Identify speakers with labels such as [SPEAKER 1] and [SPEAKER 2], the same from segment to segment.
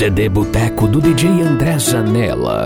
[SPEAKER 1] CD Boteco do DJ André Zanella.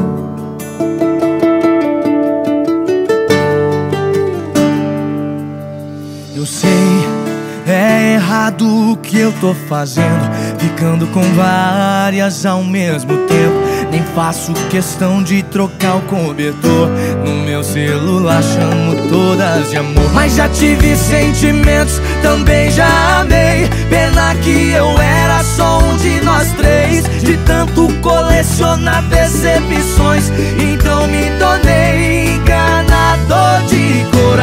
[SPEAKER 2] Eu sei, é errado o que eu tô fazendo, ficando com várias ao mesmo tempo. Nem faço questão de trocar o cobertor, no meu celular chamo todas de amor. Mas já tive sentimentos, também já amei. Pena que eu era só um de nós três, de tanto colecionar decepções. Então me tornei enganador de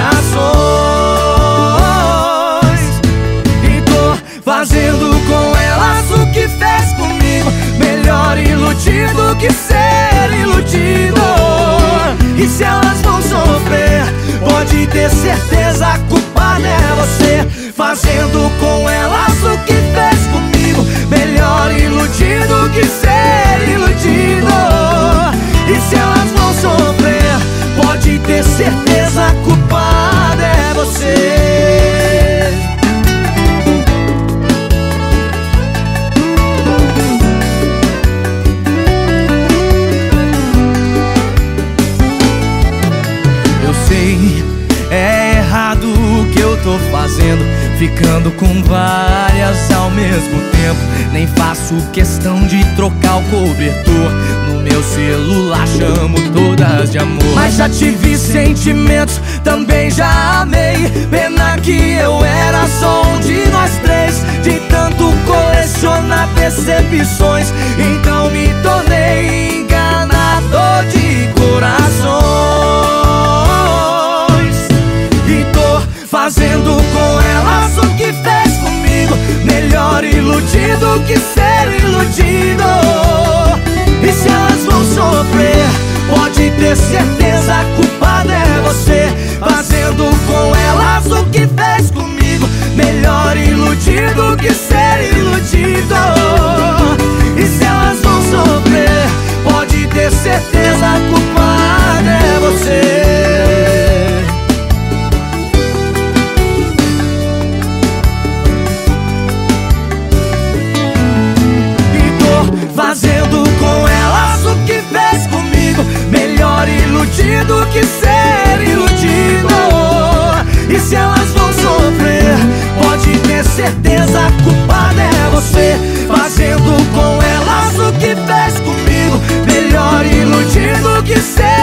[SPEAKER 2] corações, e tô fazendo com elas o que fez comigo. Melhor iludido que ser iludido. E se elas vão sofrer, pode ter certeza, a culpa não é você. Fazendo com elas o que fez comigo. Melhor iludido que ser iludido. E se elas vão sofrer, pode ter certeza, a culpa não é você. É errado o que eu tô fazendo, ficando com várias ao mesmo tempo. Nem faço questão de trocar o cobertor, no meu celular chamo todas de amor. Mas já tive sentimentos, também já amei. Pena que eu era só um de nós três, de tanto colecionar decepções. Então me tornei enganador de corações, fazendo com elas o que fez comigo. Melhor iludido que ser iludido. E se elas vão sofrer, pode ter certeza, a culpada é você. Fazendo com elas o que fez comigo. Melhor iludido que ser iludido. E se elas vão sofrer, pode ter certeza, a culpada é você. Fazendo com elas o que fez comigo. Melhor iludido que ser iludido. E se elas vão sofrer, pode ter certeza, a culpada é você. Fazendo com elas o que fez comigo. Melhor iludido que ser